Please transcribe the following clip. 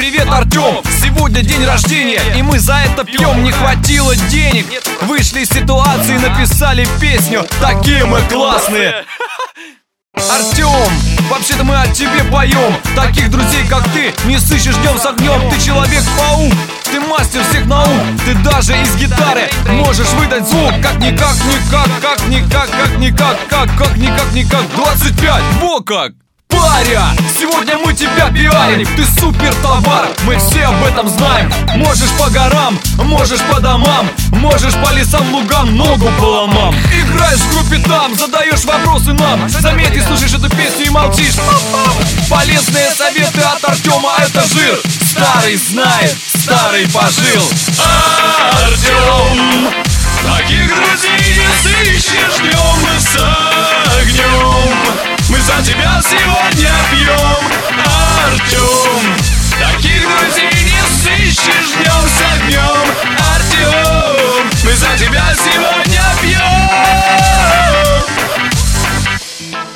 Привет, Артем! Сегодня день рождения, и мы за это пьем. Не хватило денег, вышли из ситуации, написали песню. Такие мы классные! Артем, вообще-то мы о тебе поем. Таких друзей, как ты, не сыщешь днем с огнем. Ты человек-паук, ты мастер всех наук. Ты даже из гитары можешь выдать звук. Как-никак, 25, во как! Паря, сегодня мы тебя пиарим. Ты супер товар, мы все об этом знаем. Можешь по горам, можешь по домам, можешь по лесам, лугам, ногу по ломам. Играешь в группе там, задаешь вопросы нам. Заметь, и слушаешь эту песню и молчишь. Полезные советы от Артема, это жир. Старый знает, старый пожил.